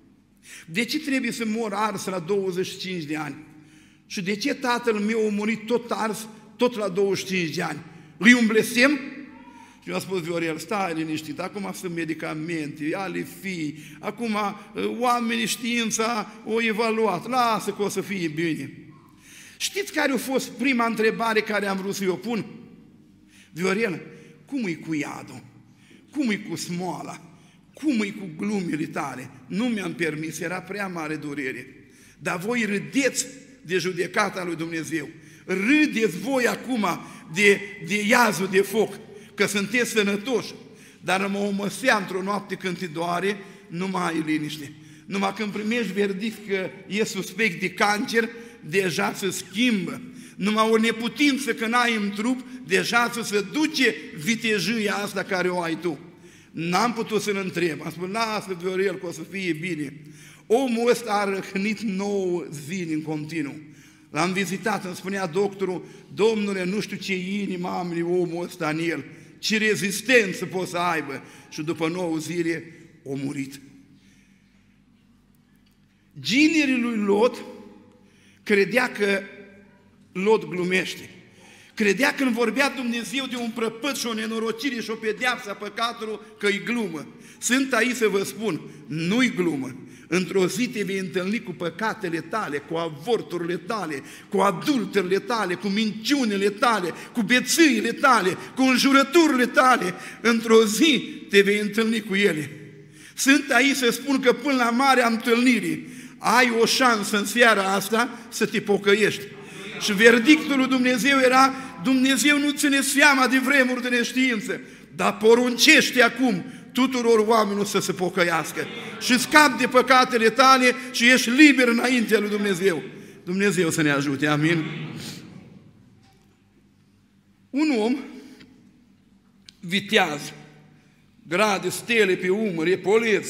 S1: De ce trebuie să mor ars la douăzeci și cinci de ani? Și de ce tatăl meu a murit tot ars, tot la douăzeci și cinci de ani? Îi un blestem? Și eu am spus, Viorel, stai liniștit, acum sunt medicamente, ale fi, acum oamenii știința o evaluat, lasă că o să fie bine. Știți care a fost prima întrebare care am vrut să-i o pun? Viorel, cum e cu iadul? Cum e cu smoala? Cum e cu glumile tale? Nu mi-am permis, era prea mare durere. Dar voi râdeți de judecata lui Dumnezeu. Râdeți voi acum de, de iazul de foc, că sunteți sănătoși, dar mă omăsea într-o noapte când te doare, nu mai ai liniște. Numai când primești verdict că e suspect de cancer, deja se schimbă. Numai o neputință că n-ai în trup, deja să se duce vitejia asta care o ai tu. N-am putut să-l întreb. Am spus, lasă, Viorel, că o să fie bine. Omul ăsta a răhnit nouă zile în continuu. L-am vizitat, îmi spunea doctorul, domnule, nu știu ce inimă am omul ăsta în el, ce rezistență poate să aibă. Și după nouă zile, a murit. Ginerii lui Lot credea că Lot glumește. Credea când vorbea Dumnezeu de un prăpăt și o nenorocire și o pedeapsă a păcatului că-i glumă. Sunt aici să vă spun, nu-i glumă. Într-o zi te vei întâlni cu păcatele tale, cu avorturile tale, cu adulterile tale, cu minciunile tale, cu bețâile tale, cu înjurăturile tale. Într-o zi te vei întâlni cu ele. Sunt aici să spun că până la marea întâlnire ai o șansă în seara asta să te pocăiești. Și verdictul lui Dumnezeu era, Dumnezeu nu ține seama de vremuri de neștiință, dar poruncește acum tuturor oamenilor să se pocăiască și scapi de păcatele tale și ești liber înaintea lui Dumnezeu. Dumnezeu să ne ajute, amin? Un om viteaz, grade, stele pe umăr, epoleț,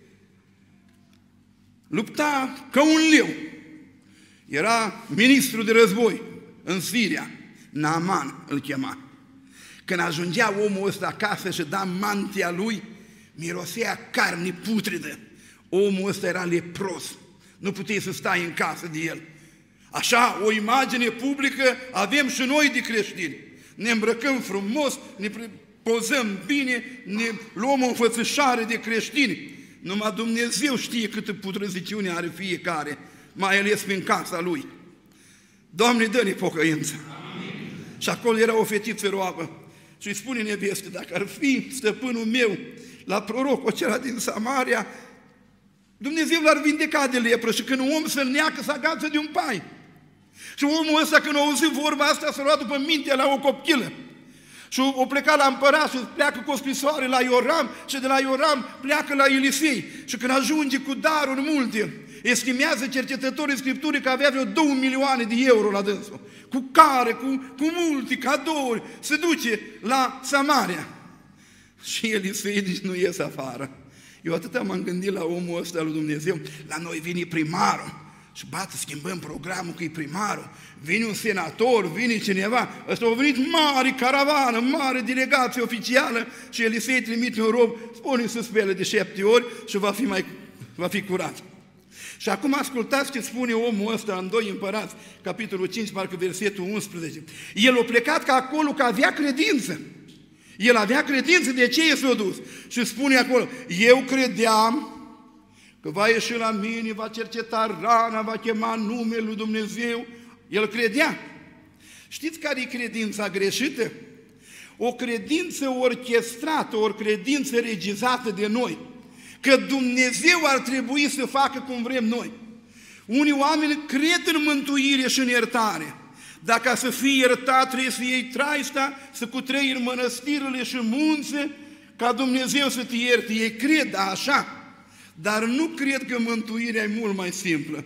S1: lupta ca un leu. Era ministru de război în Siria, Naaman îl chema. Când ajungea omul ăsta acasă și da mantia lui, mirosea carne putredă. Omul ăsta era lepros, nu puteai să stai în casă de el. Așa, o imagine publică avem și noi de creștini. Ne îmbrăcăm frumos, ne pozăm bine, ne luăm o înfățișare de creștini. Numai Dumnezeu știe câtă putreziciune are fiecare, mai ales prin casa lui. Doamne, dă-ne pocăință! Amin. Și acolo era o fetiță roabă și îi spune neveste, dacă ar fi stăpânul meu la prorocul acela din Samaria, Dumnezeu l-ar vindeca de lepră și când un om să-l neacă, să agață de un pai. Și omul ăsta, când a auzit vorba asta, s-a luat după mintea la o copchilă. Și o pleca la împărat și pleacă cu o scrisoare la Ioram și de la Ioram pleacă la Elisei. și când ajunge cu daruri multe, estimează cercetătorii Scripturii că avea vreo două milioane de euro la dânsul. Cu care, cu, cu multe cadouri, se duce la Samaria. Și Elisei nici nu ies afară. Eu atât m-am gândit la omul ăsta lui Dumnezeu. La noi vine primarul și bate, schimbăm programul că e primarul. Vine un senator, vine cineva. Ăsta a venit mare caravană, mare delegație oficială și Elisei trimite un rob, spune să spele de șapte ori și va fi, mai, va fi curat. Și acum ascultați ce spune omul ăsta în doi Împărați, capitolul cinci, parcă versetul unsprezece. El a plecat ca acolo că avea credință. El avea credință, de ce s-a dus? Și spune acolo, eu credeam că va ieși la mine, va cerceta rana, va chema numele lui Dumnezeu. El credea. Știți care e credința greșită? O credință orchestrată, o credință regizată de noi. Că Dumnezeu ar trebui să facă cum vrem noi. Unii oameni cred în mântuire și în iertare. Dar ca să fii iertat trebuie să iei traista, să cutrei în mănăstirile și munțe, ca Dumnezeu să te ierte. Ei cred așa, dar nu cred că mântuirea e mult mai simplă.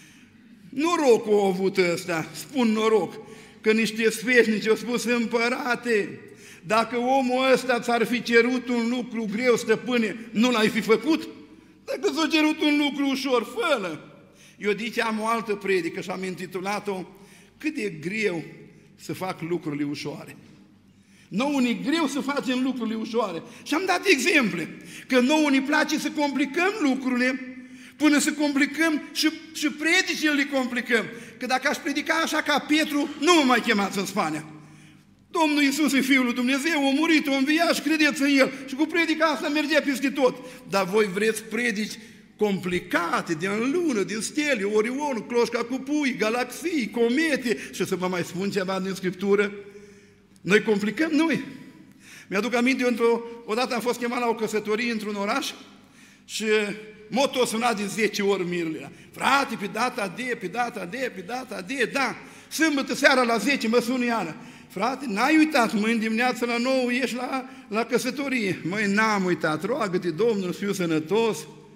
S1: Norocul a avut ăsta, spun noroc, că niște sfeșnici au spus, împărate, dacă omul ăsta ți-ar fi cerut un lucru greu, stăpâne, nu l-ai fi făcut? Dacă ți-a cerut un lucru ușor, fă-l. Eu zice, am o altă predică și am intitulat-o cât e greu să fac lucrurile ușoare. Nouă ne greu să facem lucrurile ușoare. Și am dat exemple, că nouă ne place să complicăm lucrurile, până să complicăm și, și predicile le complicăm. Că dacă aș predica așa ca Petru, nu mă mai chemați în Spania. Domnul Iisus e Fiul lui Dumnezeu, a murit, a înviat și credeți în El. Și cu predica asta mergea peste tot. Dar voi vreți predici complicate, din lună, din stele, Orion, cloșca cu pui, galaxii, comete, și să vă mai spun ceva din Scriptură. Noi complicăm noi. Mi-aduc aminte, într-o, odată am fost chemat la o căsătorie într-un oraș și motul a sunat de zece ori mirele. Frate, pe data de, pe data de, pe data de, da, sâmbătă seara la zece mă sună iară. Frate, n-ai uitat, mâine dimineață la nouă ieși la, la căsătorie. Măi, n-am uitat, roagă-te, Domnul, să fiu sănătos.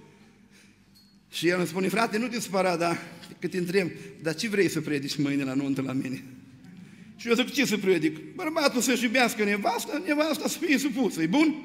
S1: Și el îmi spune, frate, nu te supăra, dar că te întreb, dar ce vrei să predici mâine la nuntă la mine? Și eu zic, ce să predic? Bărbatul să-și iubească nevasta, nevasta să fie supusă, e bun?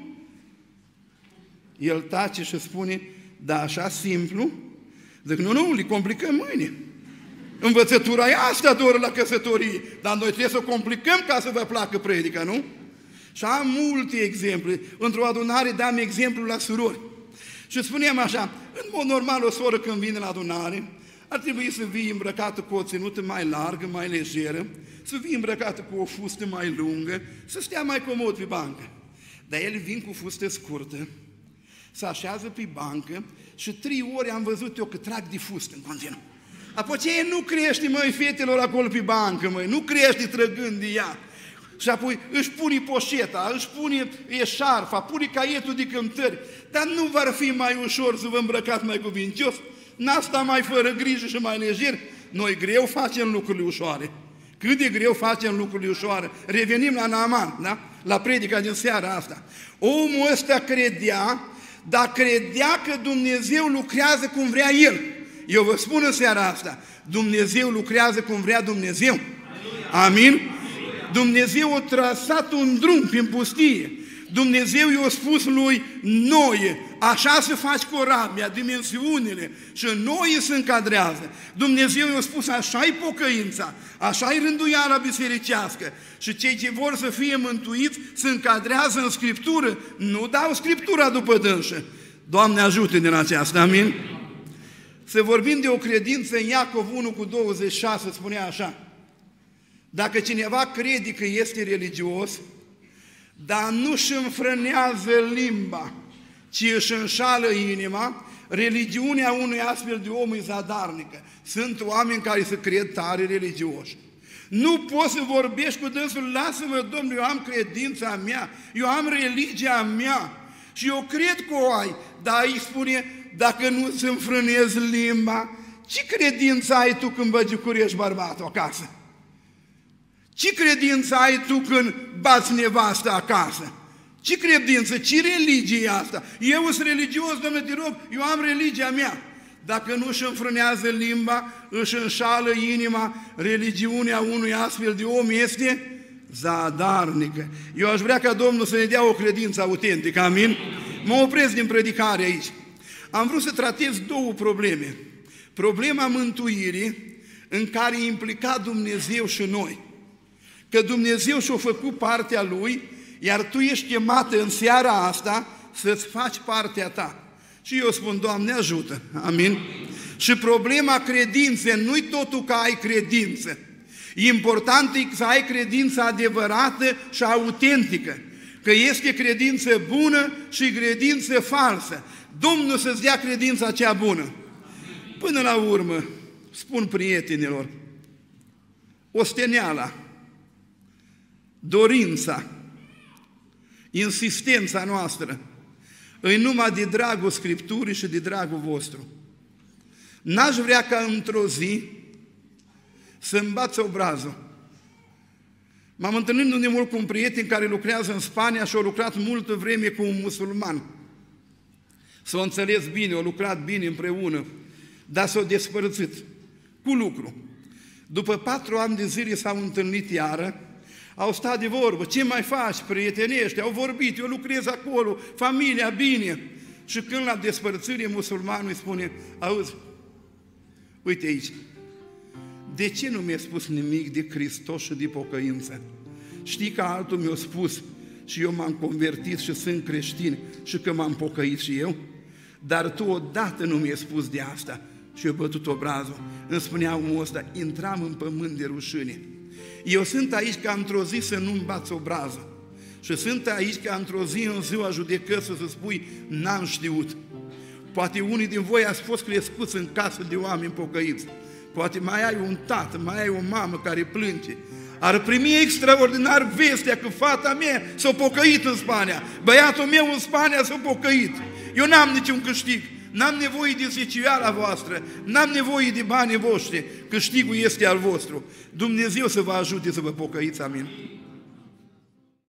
S1: El tace și spune, da, așa simplu? Zic, nu, nu, le complicăm mâine. Învățătura e asta doar la căsătorie, dar noi trebuie să o complicăm ca să vă placă predica, nu? Și am multe exemple. Într-o adunare dam exemplu la surori. Și spuneam așa, în mod normal o soră când vine la adunare, ar trebui să vii îmbrăcată cu o ținută mai largă, mai lejeră, să vii îmbrăcată cu o fustă mai lungă, să stea mai comod pe bancă. Dar ele vin cu fustă scurtă, se așează pe bancă și trei ori am văzut eu că trag de fustă în continuu. Apoi ce nu crește, măi, fetelor acolo pe bancă, măi, nu crește trăgând de ea. Și apoi își pune poșeta, își pune eșarfa, pune caietul de cântări. Dar nu va fi mai ușor să vă îmbrăcați mai cuvincios? N-asta mai fără grijă și mai lejer? Noi greu facem lucrurile ușoare. Cât de greu facem lucrurile ușoare. Revenim la Naaman, da? La predica din seara asta. Omul ăsta credea, dar credea că Dumnezeu lucrează cum vrea El. Eu vă spun în seara asta, Dumnezeu lucrează cum vrea Dumnezeu. Amin? Dumnezeu a trasat un drum prin pustie. Dumnezeu i-a spus lui Noe, așa se faci corabia, dimensiunile, și Noe se încadrează. Dumnezeu i-a spus, așa-i pocăința, așa-i rânduiala bisericească. Și cei ce vor să fie mântuiți se încadrează în Scriptură, nu dau Scriptura după dânsă. Doamne ajută din aceasta, amin? Să vorbim de o credință în Iacov unu cu douăzeci și șase, spunea așa, dacă cineva crede că este religios, dar nu-și înfrânează limba, ci își înșală inima, religiunea unui astfel de om e zadarnică. Sunt oameni care se cred tare religioși. Nu poți să vorbești cu dânsul, lasă-mă, Domnule, eu am credința mea, eu am religia mea și eu cred că o ai, dar îi spune, dacă nu îți înfrânezi limba, ce credință ai tu când băgicurești bărbatul acasă? Ce credință ai tu când bați nevasta acasă? Ce credință? Ce religie e asta? Eu sunt religios, Doamne, te rog, eu am religia mea. Dacă nu își înfrânează limba, își înșală inima, religiunea unui astfel de om este zadarnică. Eu aș vrea ca Domnul să ne dea o credință autentică, amin? Mă opresc din predicare aici. Am vrut să tratez două probleme. Problema mântuirii, în care e implicat Dumnezeu și noi. Că Dumnezeu și-a făcut partea Lui, iar tu ești chemată în seara asta să-ți faci partea ta. Și eu spun, Doamne, ajută, amin? Și problema credinței, nu-i totul că ai credință. Important e să ai credință adevărată și autentică. Că este credință bună și credință falsă. Domnul să-ți dea credința cea bună. Până la urmă, spun prietenilor, osteneala, dorința, insistența noastră, e numai de dragul Scripturii și de dragul vostru. N-aș vrea ca într-o zi să-mi bați obrazul. M-am întâlnit de mult cu un prieten care lucrează în Spania și a lucrat multă vreme cu un musulman. S-a înțeles bine, a lucrat bine împreună, dar s-a despărțit cu lucru. După patru ani de zile s-au întâlnit iară, au stat de vorbă, ce mai faci, prietenești, au vorbit, eu lucrez acolo, familia bine. Și când la despărțire musulmanul îi spune, auzi, uite aici, de ce nu mi-a spus nimic de Hristos și de pocăință? Știi că altul mi-a spus și eu m-am convertit și sunt creștin și că m-am pocăit și eu? Dar tu odată nu mi-ai spus de asta. Și eu bătut obrazul. Îmi spunea omul ăsta, intram în pământ de rușine. Eu sunt aici ca într-o zi să nu-mi bați obrazul. Și sunt aici ca într-o zi în ziua judecății să spui, n-am știut. Poate unii din voi ați fost crescuți în casă de oameni pocăiți. Poate mai ai un tată, mai ai o mamă care plânge. Ar primi extraordinar vestea că fata mea s-a pocăit în Spania. Băiatul meu în Spania s-a pocăit. Eu n-am niciun câștig. N-am nevoie de zeciuiala voastră, n-am nevoie de banii voștri, câștigul este al vostru. Dumnezeu să vă ajute să vă pocăiți, amin.